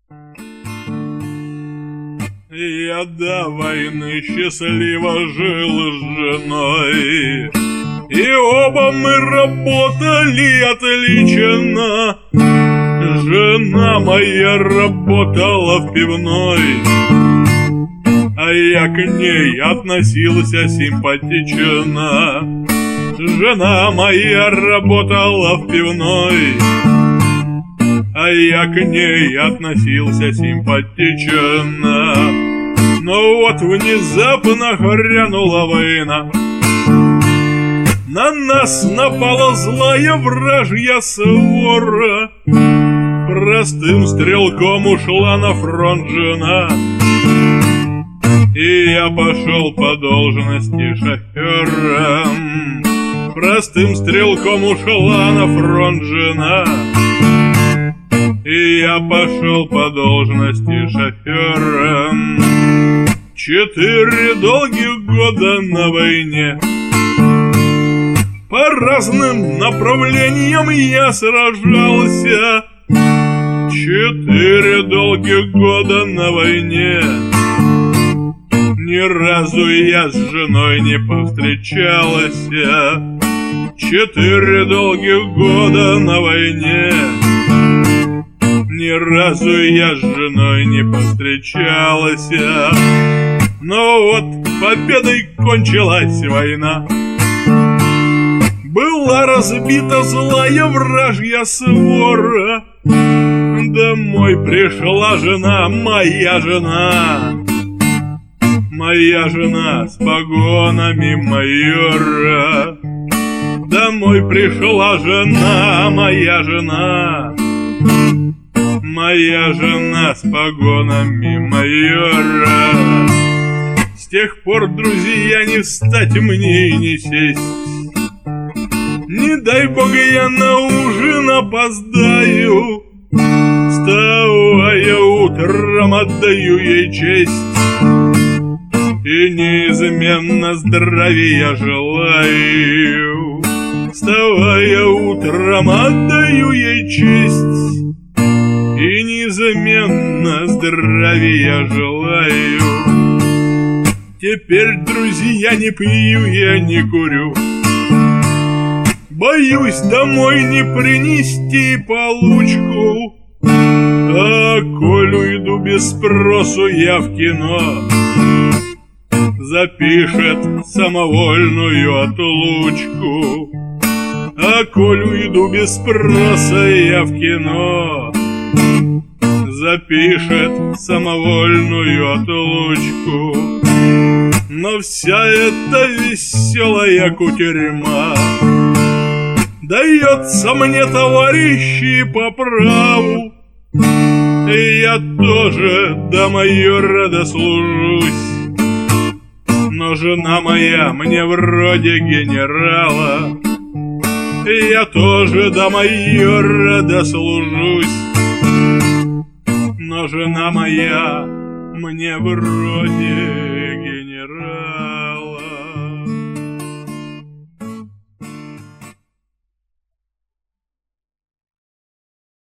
Я до войны счастливо жил с женой, и оба мы работали отлично. Жена моя работала в пивной, а я к ней относился симпатично. Жена моя работала в пивной, а я к ней относился симпатично. Но вот внезапно грянула война, на нас напала злая вражья свора. Простым стрелком ушла на фронт жена, и я пошел по должности шофером. Простым стрелком ушла на фронт жена, и я пошел по должности шофером. 4 долгих года на войне, по разным направлениям я сражался. 4 долгих года на войне, ни разу я с женой не повстречался. 4 долгих года на войне, ни разу я с женой не повстречался. Но вот победой кончилась война, была разбита злая вражья свора. Домой пришла жена, моя жена, моя жена с погонами майора. Домой пришла жена, моя жена, моя жена с погонами майора. С тех пор, друзья, не встать мне и не сесть. Не дай бог я на ужин опоздаю, вставая утром отдаю ей честь. И неизменно здравия желаю, вставая утром отдаю ей честь. И неизменно здравия желаю. Теперь, друзья, не пью я, не курю, боюсь домой не принести получку. А коль уйду без спросу я в кино, запишет самовольную отлучку. А коль уйду без спроса я в кино, запишет самовольную отлучку. Но вся эта веселая кутерьма дается мне, товарищи, по праву. И я тоже до майора дослужусь, но жена моя мне вроде генерала. И я тоже до майора дослужусь, но жена моя мне вроде генерала.